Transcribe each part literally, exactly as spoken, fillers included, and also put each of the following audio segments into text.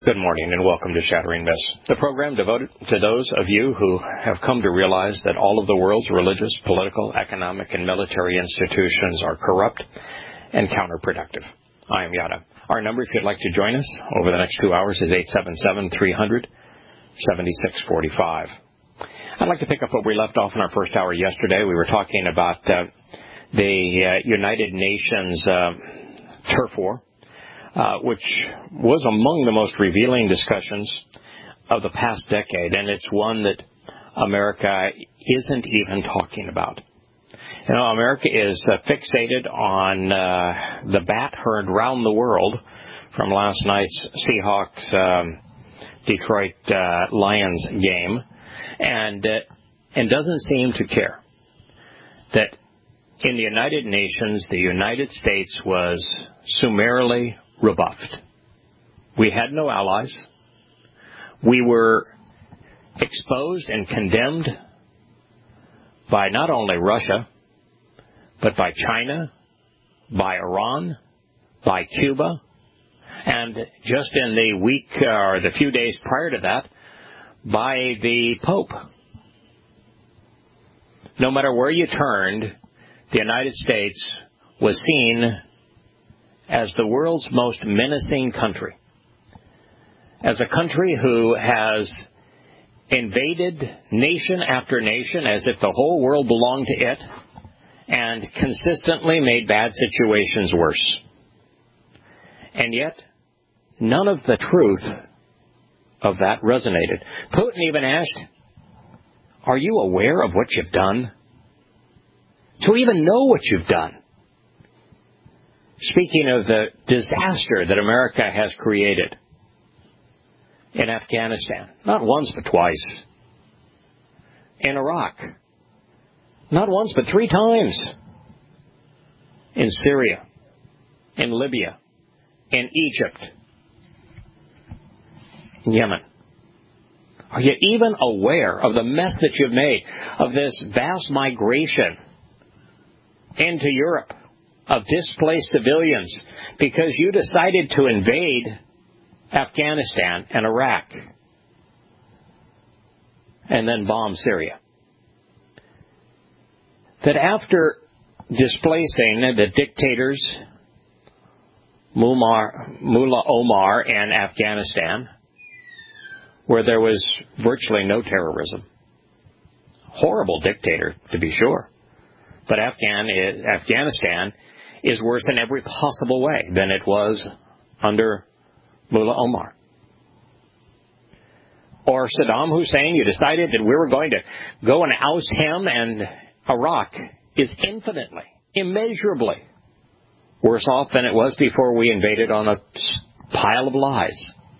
Good morning and welcome to Shattering Myths, the program devoted to those of you who have come to realize that all of the world's religious, political, economic, and military institutions are corrupt and counterproductive. I am Yada. Our number, if you'd like to join us over the next two hours, is eight seven seven, three hundred, seventy-six forty-five. I'd like to pick up what we left off in our first hour yesterday. We were talking about uh, the uh, United Nations uh, turf war. Uh, which was among the most revealing discussions of the past decade, and it's one that America isn't even talking about. You know, America is uh, fixated on uh, the bat heard round the world from last night's Seahawks um, Detroit uh, Lions game, and uh, and doesn't seem to care that in the United Nations, the United States was summarily rebuffed. We had no allies. We were exposed and condemned by not only Russia, but by China, by Iran, by Cuba, and just in the week or the few days prior to that, by the Pope. No matter where you turned, the United States was seen as the world's most menacing country, as a country who has invaded nation after nation as if the whole world belonged to it, and consistently made bad situations worse. And yet, none of the truth of that resonated. Putin even asked, "Are you aware of what you've done? To even know what you've done." Speaking of the disaster that America has created in Afghanistan, not once but twice. In Iraq, not once but three times. In Syria, in Libya, in Egypt, in Yemen. Are you even aware of the mess that you've made, of this vast migration into Europe of displaced civilians because you decided to invade Afghanistan and Iraq and then bomb Syria? That after displacing the dictators Mullah Omar in Afghanistan, where there was virtually no terrorism, horrible dictator to be sure, but Afghan Afghanistan is worse in every possible way than it was under Mullah Omar. Or Saddam Hussein, you decided that we were going to go and oust him, and Iraq is infinitely, immeasurably worse off than it was before we invaded on a pile of lies.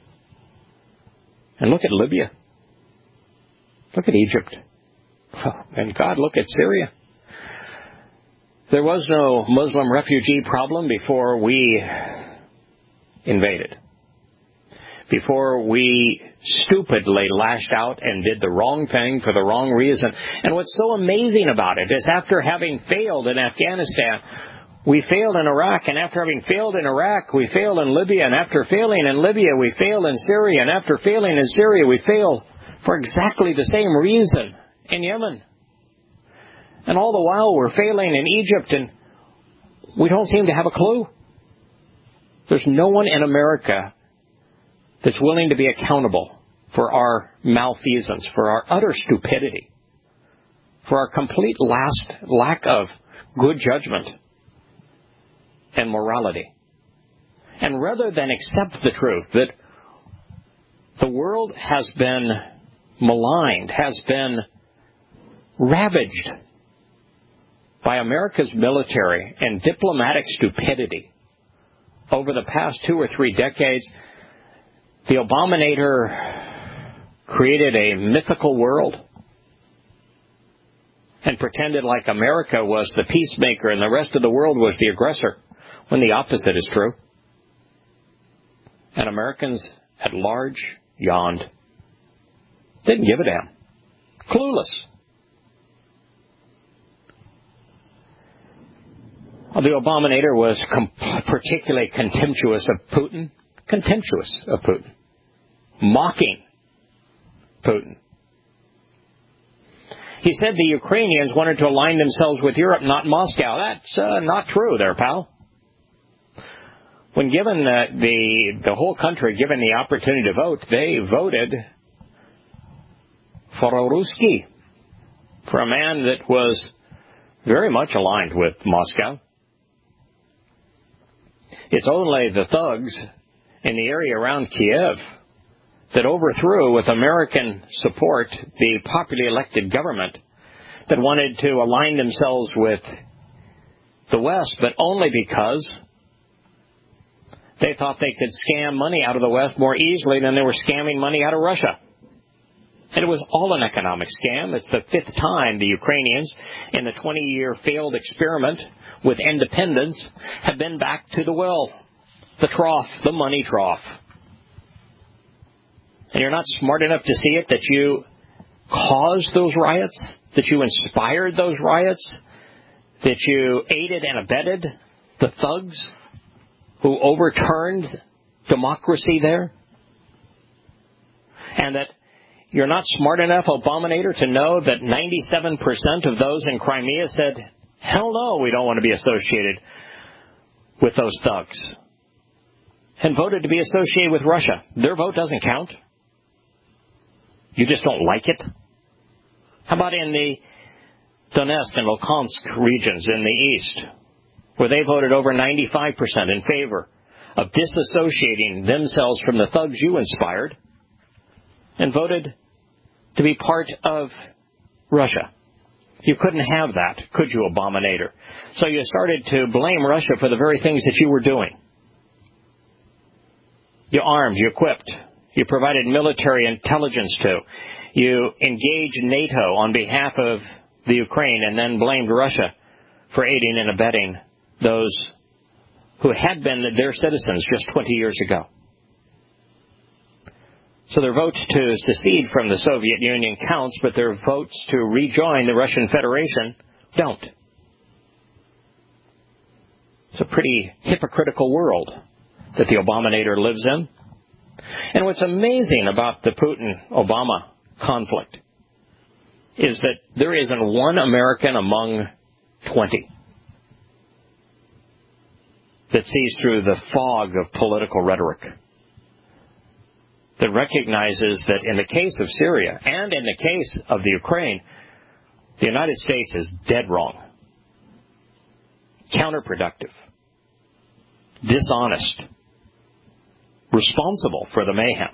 And look at Libya. Look at Egypt. And God, look at Syria. There was no Muslim refugee problem before we invaded, before we stupidly lashed out and did the wrong thing for the wrong reason. And what's so amazing about it is after having failed in Afghanistan, we failed in Iraq, and after having failed in Iraq, we failed in Libya, and after failing in Libya, we failed in Syria, and after failing in Syria, we failed for exactly the same reason in Yemen. And all the while we're failing in Egypt, and we don't seem to have a clue. There's no one in America that's willing to be accountable for our malfeasance, for our utter stupidity, for our complete last lack of good judgment and morality. And rather than accept the truth that the world has been maligned, has been ravaged by America's military and diplomatic stupidity over the past two or three decades, the Abominator created a mythical world and pretended like America was the peacemaker and the rest of the world was the aggressor, when the opposite is true. And Americans at large yawned. Didn't give a damn. Clueless. The Abominator was com- particularly contemptuous of Putin. Contemptuous of Putin. mocking Putin. He said the Ukrainians wanted to align themselves with Europe, not Moscow. That's uh, not true there, pal. When given the, the the whole country given the opportunity to vote, they voted for a Ruski, for a man that was very much aligned with Moscow. It's only the thugs in the area around Kiev that overthrew, with American support, the popularly elected government that wanted to align themselves with the West, but only because they thought they could scam money out of the West more easily than they were scamming money out of Russia. And it was all an economic scam. It's the fifth time the Ukrainians, in the twenty-year failed experiment with independence, have been back to the well, the trough, the money trough. And you're not smart enough to see it, that you caused those riots, that you inspired those riots, that you aided and abetted the thugs who overturned democracy there, and that you're not smart enough, Obamanator, to know that ninety-seven percent of those in Crimea said, hell no, we don't want to be associated with those thugs, and voted to be associated with Russia. Their vote doesn't count. You just don't like it? How about in the Donetsk and Luhansk regions in the east, where they voted over ninety-five percent in favor of disassociating themselves from the thugs you inspired, and voted to be part of Russia? You couldn't have that, could you, Obamanator? So you started to blame Russia for the very things that you were doing. You armed, you equipped, you provided military intelligence to, you engaged NATO on behalf of the Ukraine, and then blamed Russia for aiding and abetting those who had been their citizens just twenty years ago. So their vote to secede from the Soviet Union counts, but their votes to rejoin the Russian Federation don't. It's a pretty hypocritical world that the Obamanator lives in. And what's amazing about the Putin-Obama conflict is that there isn't one American among twenty that sees through the fog of political rhetoric, that recognizes that in the case of Syria and in the case of the Ukraine, the United States is dead wrong, counterproductive, dishonest, responsible for the mayhem.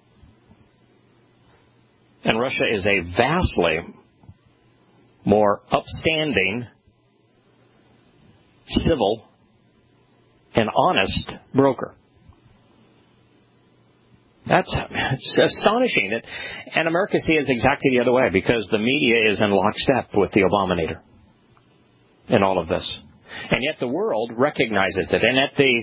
And Russia is a vastly more upstanding, civil, and honest broker. That's it's astonishing. That, and America sees it exactly the other way, because the media is in lockstep with the Obamanator in all of this. And yet the world recognizes it. And at the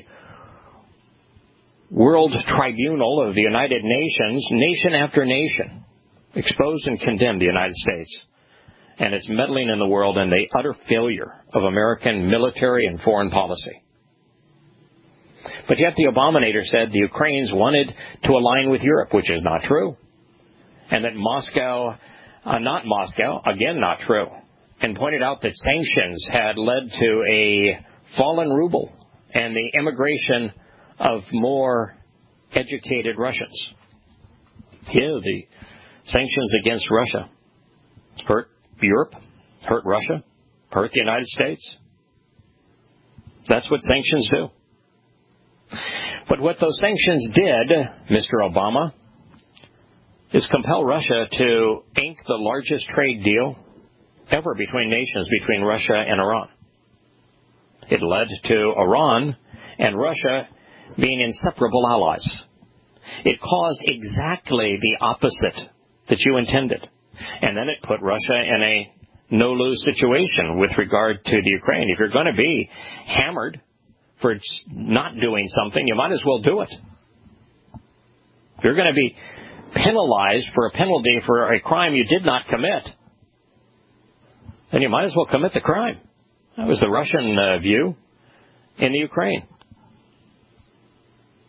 World Tribunal of the United Nations, nation after nation exposed and condemned the United States and its meddling in the world and the utter failure of American military and foreign policy. But yet the Obamanator said the Ukrainians wanted to align with Europe, which is not true. And that Moscow, uh, not Moscow, again not true. And pointed out that sanctions had led to a fallen ruble and the immigration of more educated Russians. Yeah, the sanctions against Russia hurt Europe, hurt Russia, hurt the United States. That's what sanctions do. But what those sanctions did, Mister Obama, is compel Russia to ink the largest trade deal ever between nations, between Russia and Iran. It led to Iran and Russia being inseparable allies. It caused exactly the opposite that you intended. And then it put Russia in a no-lose situation with regard to the Ukraine. If you're going to be hammered for not doing something, you might as well do it. If you're going to be penalized for a penalty for a crime you did not commit, then you might as well commit the crime. That was the Russian uh, view in the Ukraine.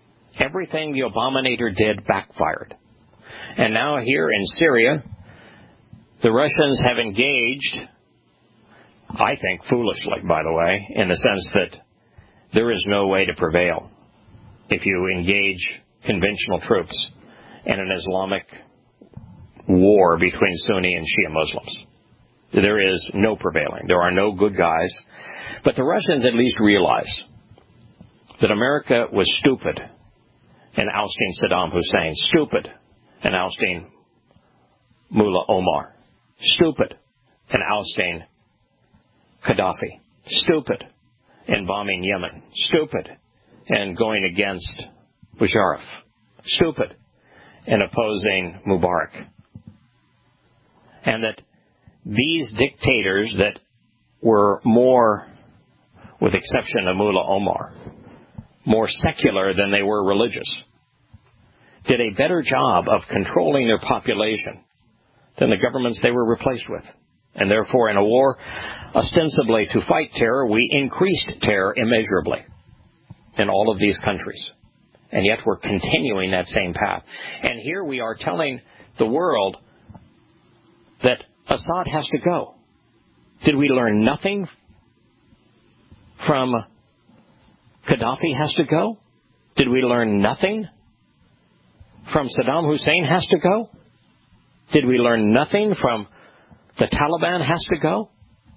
Everything the Abominator did backfired. And now here in Syria, the Russians have engaged, I think foolishly, by the way, in the sense that there is no way to prevail if you engage conventional troops in an Islamic war between Sunni and Shia Muslims. There is no prevailing. There are no good guys. But the Russians at least realize that America was stupid in ousting Saddam Hussein, stupid in ousting Mullah Omar, stupid in ousting Gaddafi, stupid in bombing Yemen, stupid in going against Musharraf, stupid in opposing Mubarak. And that these dictators that were more, with exception of Mullah Omar, more secular than they were religious, did a better job of controlling their population than the governments they were replaced with. And therefore, in a war ostensibly to fight terror, we increased terror immeasurably in all of these countries. And yet we're continuing that same path. And here we are telling the world that Assad has to go. Did we learn nothing from Gaddafi has to go? Did we learn nothing from Saddam Hussein has to go? Did we learn nothing from the Taliban has to go?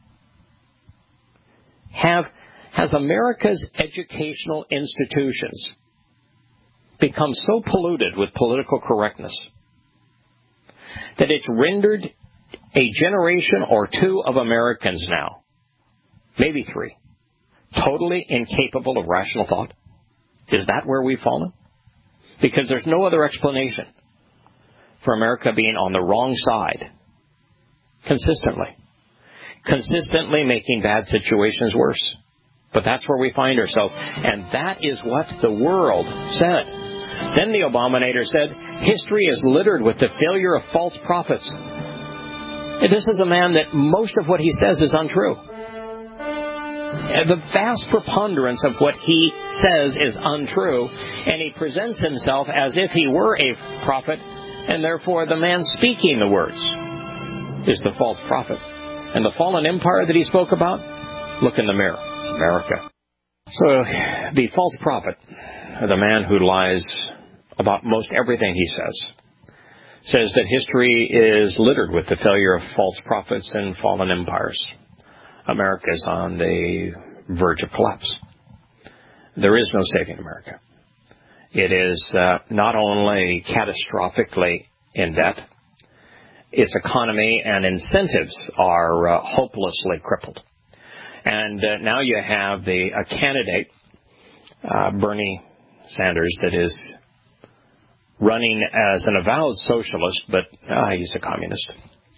Have, has America's educational institutions become so polluted with political correctness that it's rendered a generation or two of Americans now, maybe three, totally incapable of rational thought? Is that where we've fallen? Because there's no other explanation for America being on the wrong side consistently. Consistently making bad situations worse. But that's where we find ourselves. And that is what the world said. Then the Abominator said, history is littered with the failure of false prophets. And this is a man that most of what he says is untrue. The vast preponderance of what he says is untrue, and he presents himself as if he were a prophet, and therefore the man speaking the words is the false prophet. And the fallen empire that he spoke about, look in the mirror. It's America. So the false prophet, the man who lies about most everything he says, says that history is littered with the failure of false prophets and fallen empires. America is on the verge of collapse. There is no saving America. It is uh, not only catastrophically in debt, its economy and incentives are uh, hopelessly crippled. And uh, now you have the a candidate, uh, Bernie Sanders, that is running as an avowed socialist, but uh, he's a communist,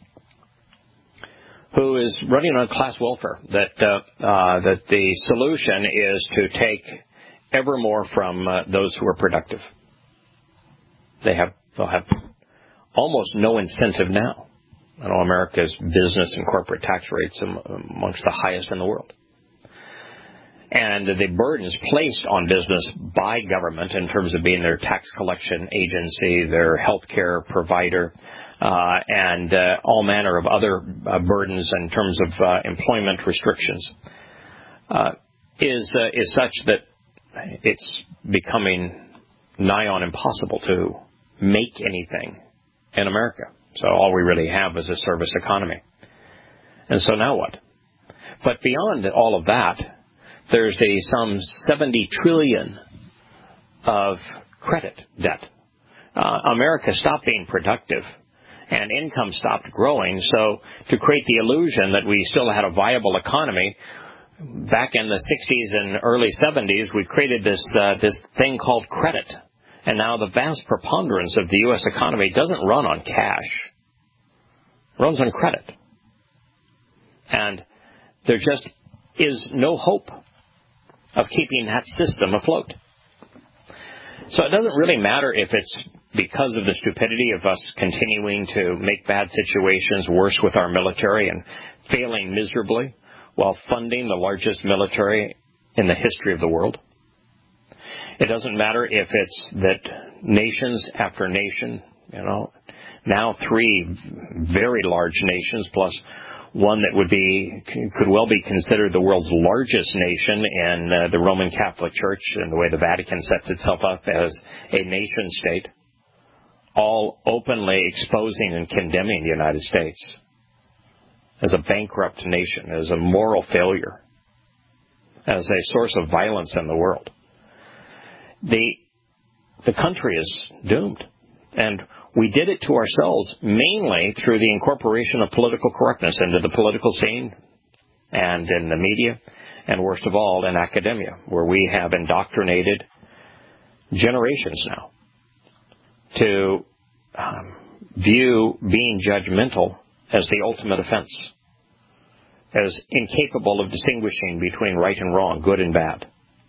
who is running on class welfare, that uh, uh, that the solution is to take ever more from uh, those who are productive. They have, they'll have almost no incentive now. I know America's business and corporate tax rates are amongst the highest in the world. And the burdens placed on business by government in terms of being their tax collection agency, their health care provider, Uh, and uh, all manner of other uh, burdens in terms of uh, employment restrictions, uh, is uh, is such that it's becoming nigh on impossible to make anything in America. So all we really have is a service economy. And so now what? But beyond all of that, there's a some seventy trillion of credit debt. Uh, America stopped being productive, and income stopped growing. So to create the illusion that we still had a viable economy, back in the sixties and early seventies, we created this uh, this thing called credit. And now the vast preponderance of the U S economy doesn't run on cash. It runs on credit. And there just is no hope of keeping that system afloat. So it doesn't really matter if it's because of the stupidity of us continuing to make bad situations worse with our military and failing miserably while funding the largest military in the history of the world. It doesn't matter if it's that nations after nation, you know, now three very large nations plus one that would be, could well be considered the world's largest nation in uh, the Roman Catholic Church and the way the Vatican sets itself up as a nation state, all openly exposing and condemning the United States as a bankrupt nation, as a moral failure, as a source of violence in the world. The, the country is doomed. And we did it to ourselves mainly through the incorporation of political correctness into the political scene and in the media, and worst of all, in academia, where we have indoctrinated generations now to um, view being judgmental as the ultimate offense, as incapable of distinguishing between right and wrong, good and bad.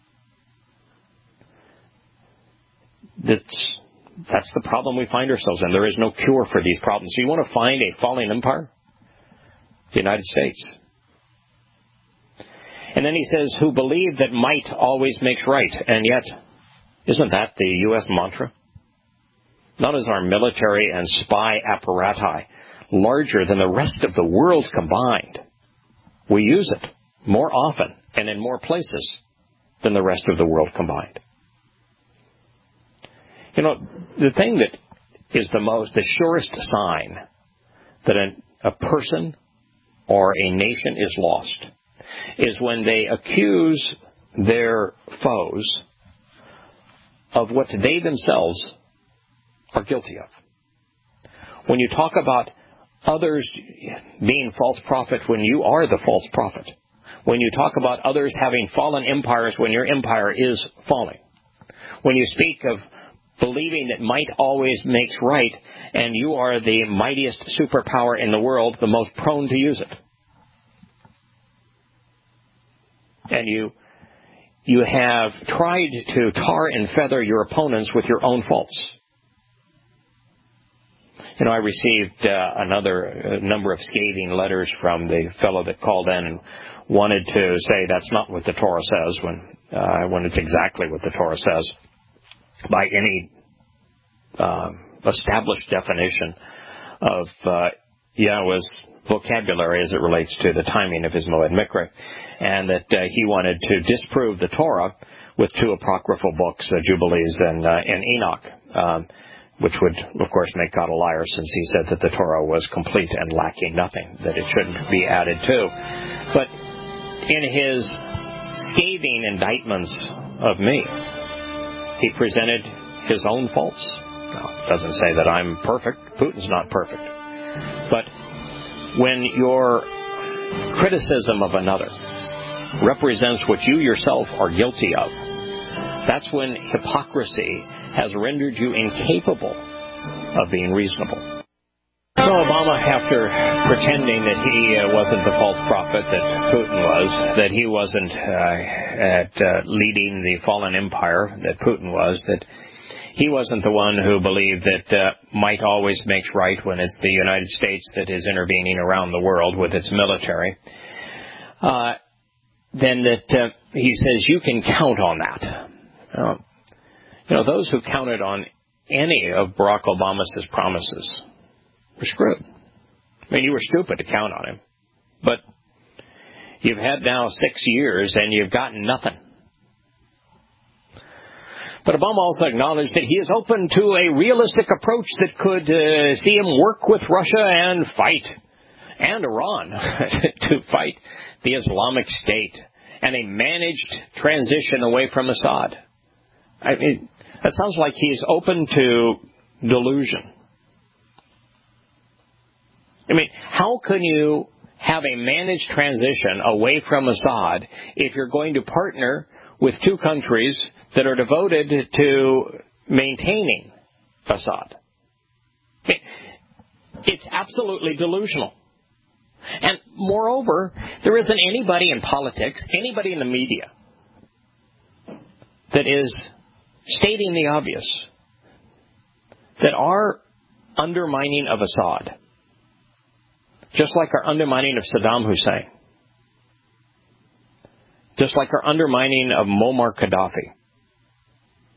That's, that's the problem we find ourselves in. There is no cure for these problems. So you want to find a falling empire? The United States. And then he says, who believe that might always makes right. And yet, isn't that the U S mantra? Not is our military and spy apparati larger than the rest of the world combined. We use it more often and in more places than the rest of the world combined. You know, the thing that is the most, the surest sign that a, a person or a nation is lost is when they accuse their foes of what they themselves are guilty of. When you talk about others being false prophets when you are the false prophet. When you talk about others having fallen empires when your empire is falling. When you speak of believing that might always makes right and you are the mightiest superpower in the world, the most prone to use it. And you you have tried to tar and feather your opponents with your own faults. You know, I received uh, another uh, number of scathing letters from the fellow that called in and wanted to say that's not what the Torah says when uh, when it's exactly what the Torah says by any uh, established definition of uh, Yahweh's vocabulary as it relates to the timing of his Moed Mikra, and that uh, he wanted to disprove the Torah with two apocryphal books, uh, Jubilees and, uh, and Enoch. Um, which would, of course, make God a liar since he said that the Torah was complete and lacking nothing, that it shouldn't be added to. But in his scathing indictments of me, he presented his own faults. Now, it doesn't say that I'm perfect. Putin's not perfect. But when your criticism of another represents what you yourself are guilty of, that's when hypocrisy has rendered you incapable of being reasonable. So Obama, after pretending that he uh, wasn't the false prophet that Putin was, that he wasn't uh, at uh, leading the fallen empire that Putin was, that he wasn't the one who believed that uh, might always makes right when it's the United States that is intervening around the world with its military, uh, then that uh, he says you can count on that. Uh, You know, those who counted on any of Barack Obama's promises were screwed. I mean, you were stupid to count on him. But you've had now six years and you've gotten nothing. But Obama also acknowledged that he is open to a realistic approach that could uh, see him work with Russia and fight, and Iran, to fight the Islamic State, and a managed transition away from Assad. I mean, that sounds like he's open to delusion. I mean, how can you have a managed transition away from Assad if you're going to partner with two countries that are devoted to maintaining Assad? I mean, it's absolutely delusional. And moreover, there isn't anybody in politics, anybody in the media, that is stating the obvious, that our undermining of Assad, just like our undermining of Saddam Hussein, just like our undermining of Muammar Gaddafi,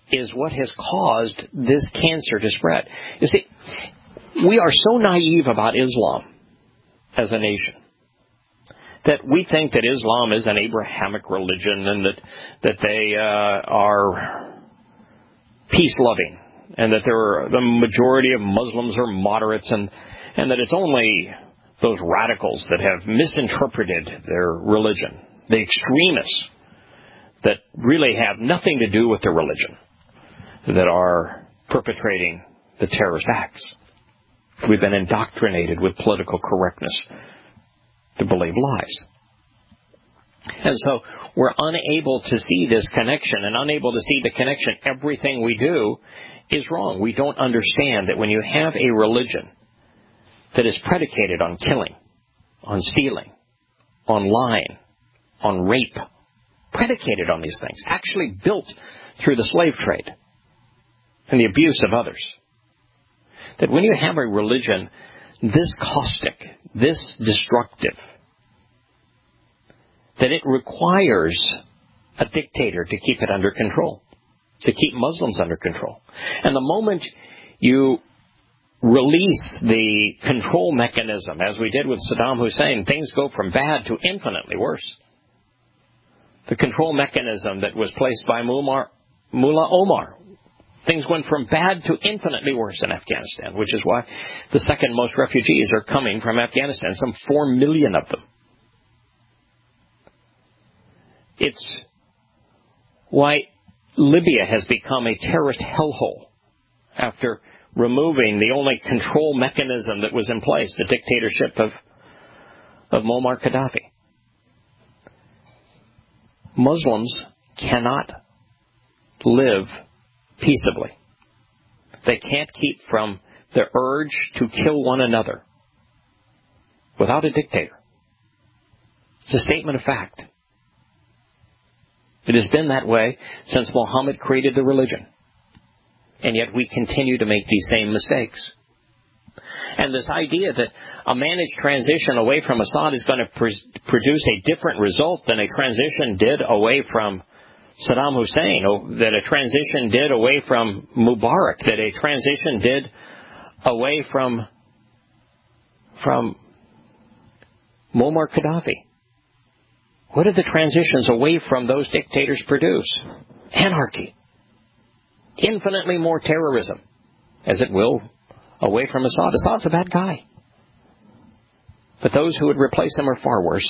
is what has caused this cancer to spread. You see, we are so naive about Islam as a nation that we think that Islam is an Abrahamic religion and that that they uh, are peace-loving and that there are, the majority of Muslims are moderates and, and that it's only those radicals that have misinterpreted their religion, the extremists that really have nothing to do with their religion, that are perpetrating the terrorist acts. We've been indoctrinated with political correctness to believe lies. And so we're unable to see this connection and unable to see the connection. Everything we do is wrong. We don't understand that when you have a religion that is predicated on killing, on stealing, on lying, on rape, predicated on these things, actually built through the slave trade and the abuse of others, that when you have a religion this caustic, this destructive, that it requires a dictator to keep it under control, to keep Muslims under control. And the moment you release the control mechanism, as we did with Saddam Hussein, things go from bad to infinitely worse. The control mechanism that was placed by Mullah Omar, things went from bad to infinitely worse in Afghanistan, which is why the second most refugees are coming from Afghanistan, some four million of them. It's why Libya has become a terrorist hellhole after removing the only control mechanism that was in place, the dictatorship of, of Muammar Gaddafi. Muslims cannot live peaceably. They can't keep from the urge to kill one another without a dictator. It's a statement of fact. It has been that way since Muhammad created the religion. And yet we continue to make these same mistakes. And this idea that a managed transition away from Assad is going to pr- produce a different result than a transition did away from Saddam Hussein, or that a transition did away from Mubarak, that a transition did away from, from Muammar Gaddafi. What did the transitions away from those dictators produce? Anarchy. Infinitely more terrorism, as it will away from Assad. Assad's a bad guy. But those who would replace him are far worse.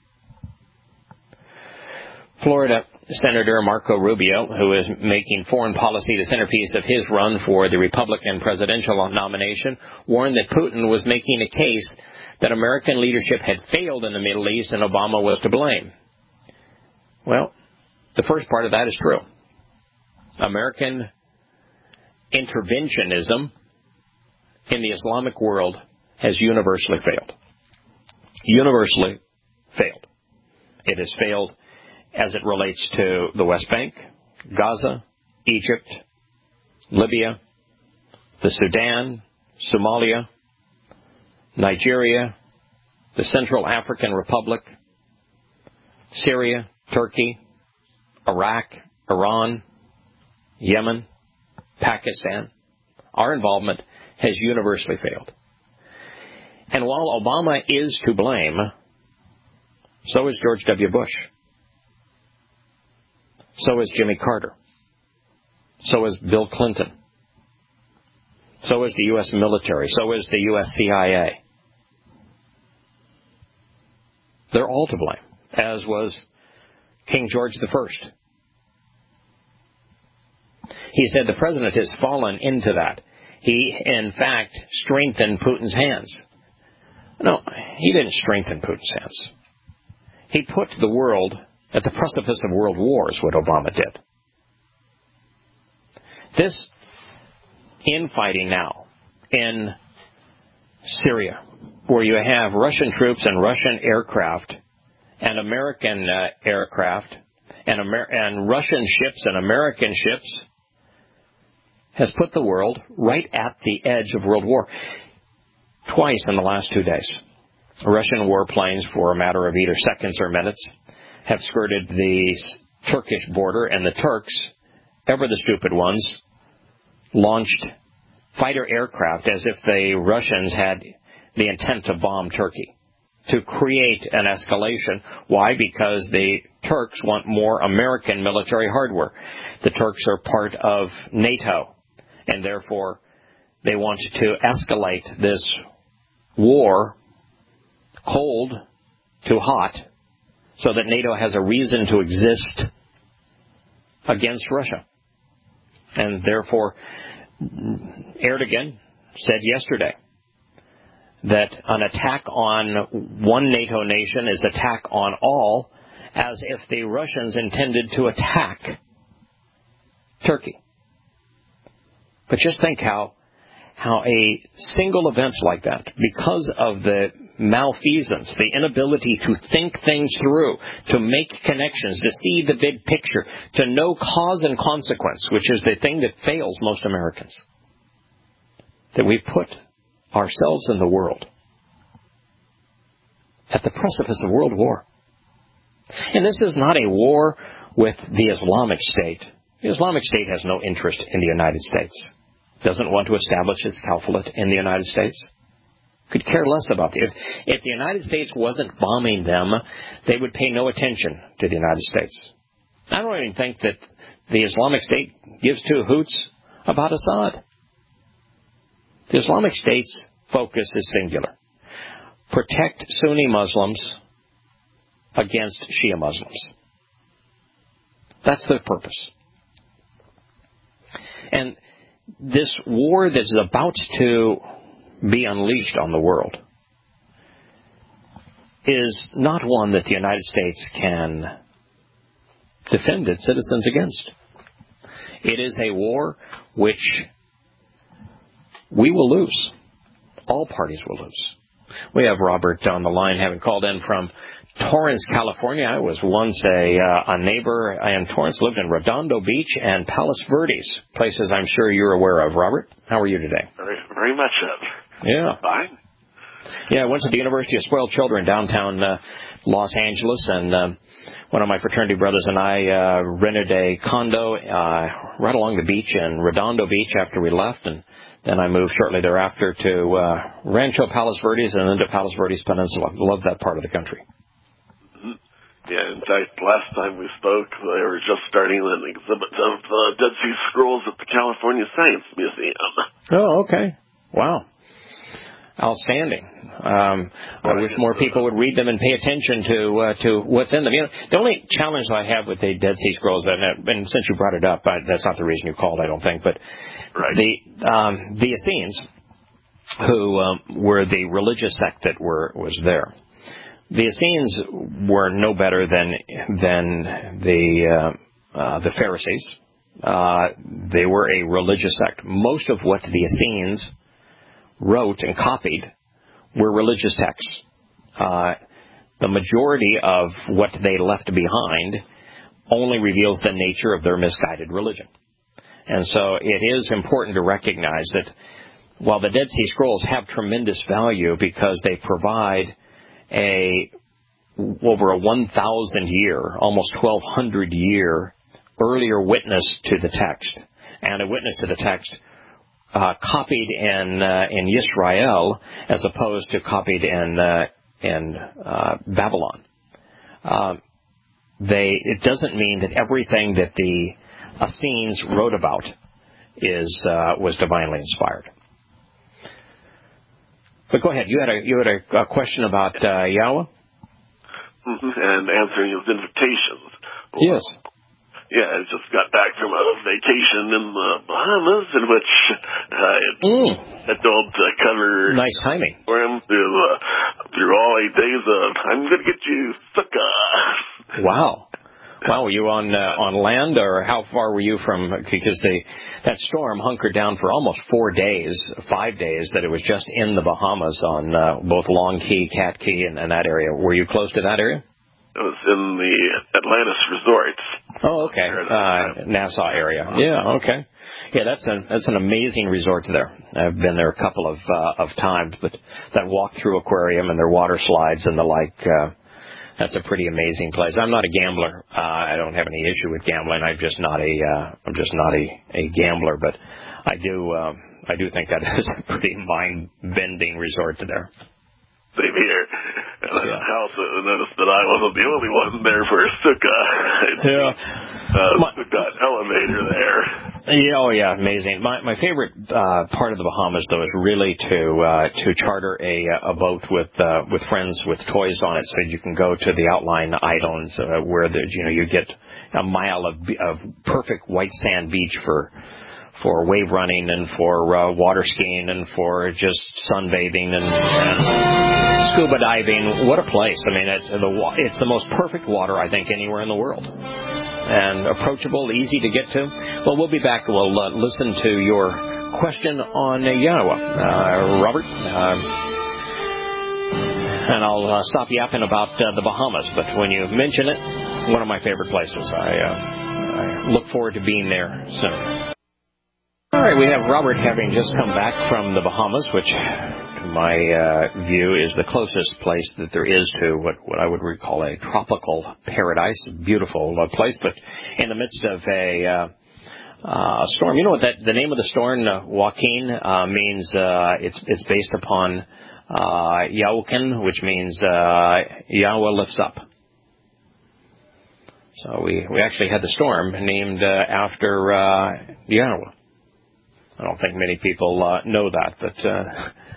Florida Senator Marco Rubio, who is making foreign policy the centerpiece of his run for the Republican presidential nomination, warned that Putin was making a case that American leadership had failed in the Middle East and Obama was to blame. Well, the first part of that is true. American interventionism in the Islamic world has universally failed. Universally failed. It has failed as it relates to the West Bank, Gaza, Egypt, Libya, the Sudan, Somalia, Nigeria, the Central African Republic, Syria, Turkey, Iraq, Iran, Yemen, Pakistan. Our involvement has universally failed. And while Obama is to blame, so is George W. Bush. So is Jimmy Carter. So is Bill Clinton. So is the U S military. So is the U S C I A. They're all to blame, as was King George the First. He said the president has fallen into that. He, in fact, strengthened Putin's hands. No, he didn't strengthen Putin's hands. He put the world at the precipice of world wars, what Obama did. This infighting now in Syria, where you have Russian troops and Russian aircraft and American uh, aircraft and, Amer- and Russian ships and American ships, has put the world right at the edge of world war. Twice in the last two days, Russian warplanes, for a matter of either seconds or minutes, have skirted the Turkish border, and the Turks ever the stupid ones, launched fighter aircraft as if the Russians had the intent to bomb Turkey, to create an escalation. Why? Because the Turks want more American military hardware. The Turks are part of NATO, and therefore they want to escalate this war cold to hot so that NATO has a reason to exist against Russia. And therefore, Erdogan said yesterday that an attack on one NATO nation is attack on all, as if the Russians intended to attack Turkey. But just think how how a single event like that, because of the malfeasance, the inability to think things through, to make connections, to see the big picture, to know cause and consequence, which is the thing that fails most Americans, that we put ourselves in the world at the precipice of world war. And this is not a war with the Islamic State. The Islamic State has no interest in the United States. Doesn't want to establish its caliphate in the United States. Could care less about it. If, if the United States wasn't bombing them, they would pay no attention to the United States. I don't even think that the Islamic State gives two hoots about Assad. The Islamic State's focus is singular. Protect Sunni Muslims against Shia Muslims. That's their purpose. And this war that's about to be unleashed on the world is not one that the United States can defend its citizens against. It is a war which we will lose. All parties will lose. We have Robert on the line, having called in from Torrance, California. I was once a, uh, a neighbor in Torrance, lived in Redondo Beach and Palos Verdes, places I'm sure you're aware of. Robert, how are you today? Very, very much so. Yeah. Fine. Yeah, I went to the University of Spoiled Children downtown uh, Los Angeles, and uh, one of my fraternity brothers and I uh, rented a condo uh, right along the beach in Redondo Beach after we left, and then I moved shortly thereafter to uh, Rancho Palos Verdes and then to Palos Verdes Peninsula. Love that part of the country. Mm-hmm. Yeah, in fact, last time we spoke, they were just starting an exhibit of uh, Dead Sea Scrolls at the California Science Museum. Oh, okay. Wow. Outstanding. Um, I wish more people would read them and pay attention to uh, to what's in them. You know, the only challenge I have with the Dead Sea Scrolls, and, and since you brought it up, I, that's not the reason you called, I don't think, but right. the um, the Essenes, who um, were the religious sect that were was there, the Essenes were no better than than the uh, uh, the Pharisees. Uh, they were a religious sect. Most of what the Essenes wrote and copied were religious texts. Uh, the majority of what they left behind only reveals the nature of their misguided religion. And so it is important to recognize that while the Dead Sea Scrolls have tremendous value because they provide a over a one thousand year, almost twelve hundred year earlier witness to the text, and a witness to the text Uh, copied in uh, in Yisrael as opposed to copied in uh, in uh, Babylon. Uh, they it doesn't mean that everything that the Essenes wrote about is uh, was divinely inspired. But go ahead. You had a you had a, a question about uh, Yahweh? Mm-hmm. And answering his invitations. Yes. Yeah, I just got back from a vacation in the Bahamas, in which I mm. had told to cover nice timing for him through uh, through all eight days of I'm going to get you sucker. Wow, wow! Were you on uh, on land, or how far were you from? Because they that storm hunkered down for almost four days, five days. That it was just in the Bahamas on uh, both Long Key, Cat Key, and, and that area. Were you close to that area? It was in the Atlantis Resorts. Oh, okay. Uh, Nassau area. Yeah, okay. Yeah, that's an that's an amazing resort there. I've been there a couple of uh, of times, but that walk-through aquarium and their water slides and the like, uh, That's a pretty amazing place. I'm not a gambler. Uh, I don't have any issue with gambling. I'm just not a uh, I'm just not a, a gambler. But I do uh, I do think that is a pretty mind-bending resort to there. Same here. And I yeah. also noticed that I wasn't the only one there for a sukkah. Yeah. Uh, my, got an elevator there. Yeah, oh yeah, amazing. My my favorite uh, part of the Bahamas, though, is really to uh, to charter a a boat with uh, with friends with toys on it, so you can go to the outlying islands uh, where the you know you get a mile of of perfect white sand beach for. for wave running and for uh, water skiing and for just sunbathing and, and scuba diving. What a place. I mean, it's the, it's the most perfect water, I think, anywhere in the world. And approachable, easy to get to. Well, we'll be back. We'll uh, listen to your question on uh, Yanawa, uh, Robert. Uh, and I'll uh, stop yapping about uh, the Bahamas. But when you mention it, one of my favorite places. I, uh, I look forward to being there soon. All right, we have Robert having just come back from the Bahamas, which, to my uh, view, is the closest place that there is to what, what I would recall a tropical paradise. Beautiful uh, place, but in the midst of a uh, uh, storm. You know what that the name of the storm, uh, Joaquin, uh, means? Uh, it's it's based upon uh, Yaukin, which means uh, Yahweh lifts up. So we, we actually had the storm named uh, after uh, Yahweh. I don't think many people uh, know that, but uh,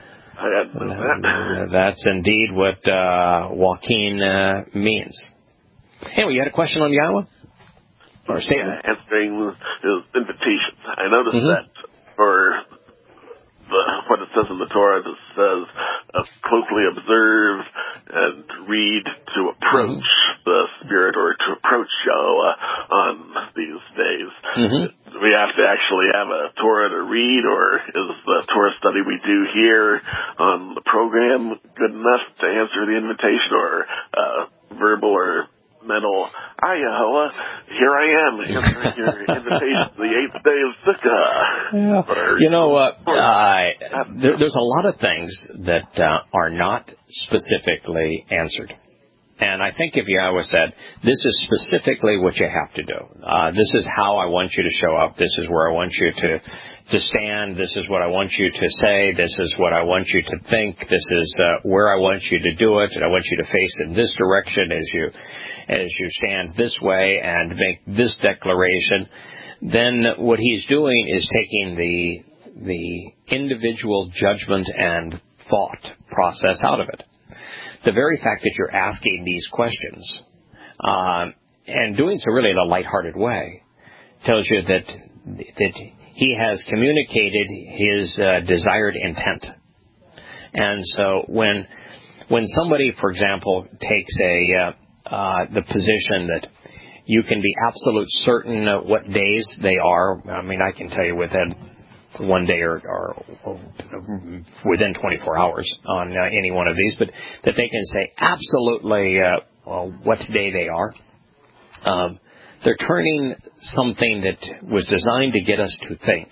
that. that's indeed what uh, Joaquin uh, means. Anyway, you had a question on Yahweh? Or statement? Yeah, answering his invitations. I noticed mm-hmm. that for the, what it says in the Torah, it says uh, closely observe and read to approach mm-hmm. the Spirit or to approach Yahweh on these days. Mm-hmm. Do we have to actually have a Torah to read, or is the Torah study we do here on the program good enough to answer the invitation, or uh, verbal or mental, "Hi, Yahweh, here I am, answering your invitation to the eighth day of Sukkah." Yeah. Or, you know, uh, uh, there, there's a lot of things that uh, are not specifically answered. And I think if Yahweh said, this is specifically what you have to do. Uh, this is how I want you to show up. This is where I want you to, to stand. This is what I want you to say. This is what I want you to think. This is uh, where I want you to do it. And I want you to face in this direction as you, as you stand this way and make this declaration. Then what he's doing is taking the, the individual judgment and thought process out of it. The very fact that you're asking these questions, uh, and doing so really in a lighthearted way, tells you that that he has communicated his uh, desired intent. And so when when somebody, for example, takes a uh, uh, the position that you can be absolute certain of what days they are, I mean, I can tell you within one day or, or, or within twenty-four hours on uh, any one of these, but that they can say absolutely uh, well, what day they are. Um, they're turning something that was designed to get us to think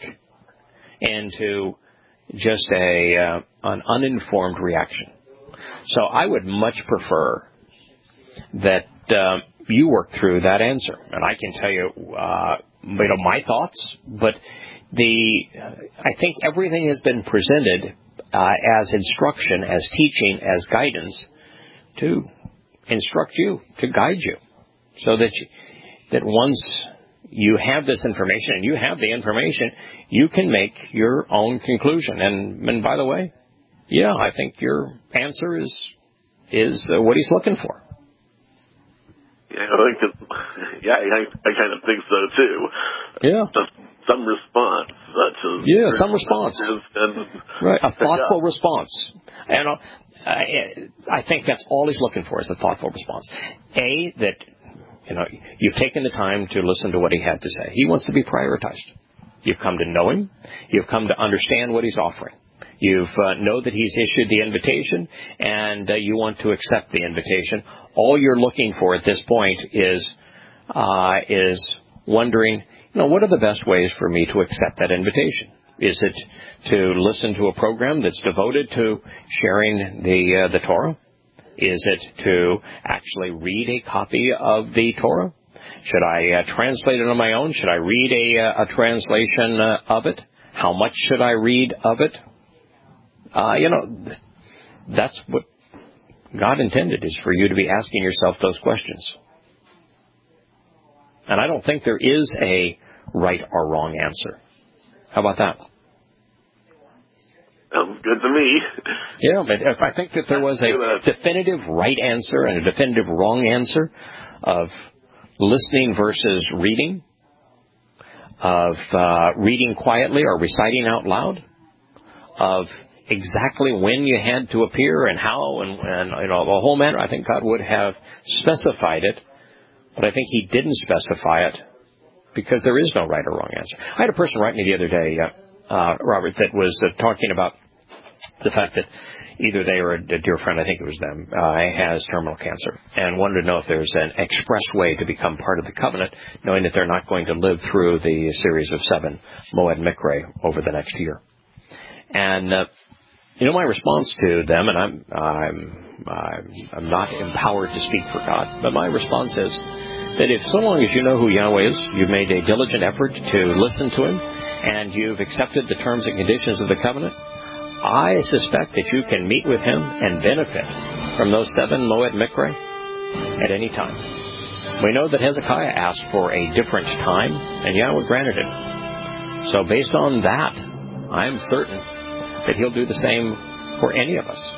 into just a uh, an uninformed reaction. So I would much prefer that uh, you work through that answer, and I can tell you, uh, you know, my thoughts, but. The, I think everything has been presented uh, as instruction, as teaching, as guidance to instruct you, to guide you, so that you, that once you have this information and you have the information, you can make your own conclusion. And, and by the way, yeah, I think your answer is is uh, what he's looking for. Yeah, I think that, yeah, I, I kind of think so too. Yeah. Just some response. Such as yeah, some response. And, right, a thoughtful yeah. response. And uh, I, I think that's all he's looking for is a thoughtful response. A, that you know you've taken the time to listen to what he had to say. He wants to be prioritized. You've come to know him. You've come to understand what he's offering. You've uh, know that he's issued the invitation, and uh, you want to accept the invitation. All you're looking for at this point is uh, is wondering, you know, what are the best ways for me to accept that invitation? Is it to listen to a program that's devoted to sharing the uh, the Torah? Is it to actually read a copy of the Torah? Should I uh, translate it on my own? Should I read a, a translation uh, of it? How much should I read of it? Uh, you know, that's what God intended, is for you to be asking yourself those questions. And I don't think there is a right or wrong answer. How about that? Sounds good to me. Yeah, but if I think that there was a definitive right answer and a definitive wrong answer of listening versus reading, of uh, reading quietly or reciting out loud, of exactly when you had to appear and how and, and you know the whole matter, I think God would have specified it, but I think He didn't specify it because there is no right or wrong answer. I had a person write me the other day, uh, uh, Robert, that was uh, talking about the fact that either they or a dear friend, I think it was them, uh, has terminal cancer and wanted to know if there's an express way to become part of the covenant, knowing that they're not going to live through the series of seven Moed Mikre over the next year. And uh, you know, my response to them, and I'm, I'm I'm I'm not empowered to speak for God, but my response is that if so long as you know who Yahweh is, you've made a diligent effort to listen to Him, and you've accepted the terms and conditions of the covenant, I suspect that you can meet with Him and benefit from those seven Moed Mikre at any time. We know that Hezekiah asked for a different time, and Yahweh granted it. So based on that, I'm certain that He'll do the same for any of us.